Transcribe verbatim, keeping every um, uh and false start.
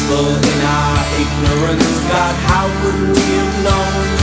stumble in our ignorance. God, how could we have known